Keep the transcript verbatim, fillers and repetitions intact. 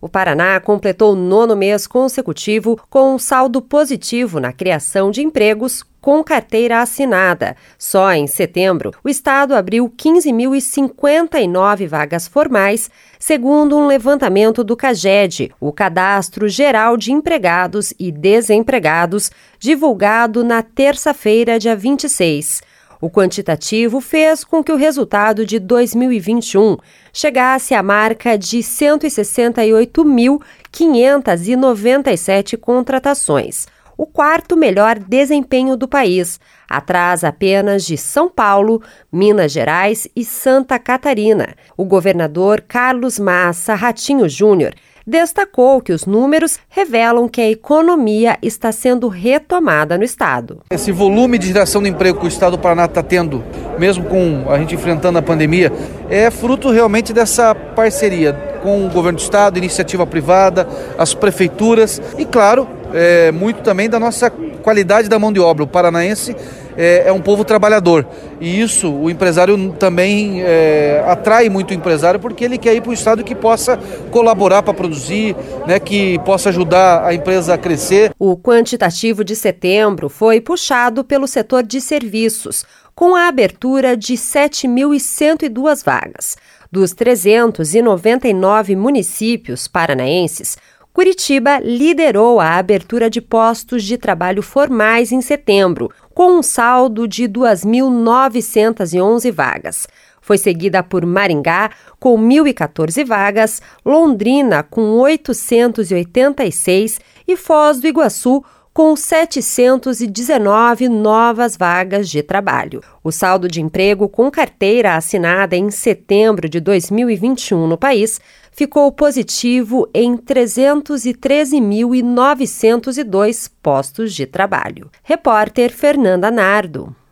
O Paraná completou o nono mês consecutivo com um saldo positivo na criação de empregos com carteira assinada. Só em setembro, o estado abriu quinze mil e cinquenta e nove vagas formais, segundo um levantamento do CAGED, o Cadastro Geral de Empregados e Desempregados, divulgado na terça-feira, dia vinte e seis. O quantitativo fez com que o resultado de dois mil e vinte e um chegasse à marca de cento e sessenta e oito mil, quinhentas e noventa e sete contratações, o quarto melhor desempenho do país, atrás apenas de São Paulo, Minas Gerais e Santa Catarina. O governador Carlos Massa Ratinho Júnior destacou que os números revelam que a economia está sendo retomada no estado. Esse volume de geração de emprego que o estado do Paraná está tendo, mesmo com a gente enfrentando a pandemia, é fruto realmente dessa parceria com o governo do estado, iniciativa privada, as prefeituras e, claro, é, muito também da nossa qualidade da mão de obra. O paranaense é, é um povo trabalhador e isso o empresário também é, atrai muito o empresário porque ele quer ir para um estado que possa colaborar para produzir, né, que possa ajudar a empresa a crescer. O quantitativo de setembro foi puxado pelo setor de serviços, com a abertura de sete mil e cento e duas vagas. Dos trezentos e noventa e nove municípios paranaenses, Curitiba liderou a abertura de postos de trabalho formais em setembro, com um saldo de duas mil novecentas e onze vagas. Foi seguida por Maringá, com mil e quatorze vagas, Londrina, com oitocentos e oitenta e seis e Foz do Iguaçu, com setecentos e dezenove novas vagas de trabalho. O saldo de emprego com carteira assinada em setembro de dois mil e vinte e um no país ficou positivo em trezentos e treze mil e novecentos e dois postos de trabalho. Repórter Fernanda Nardo.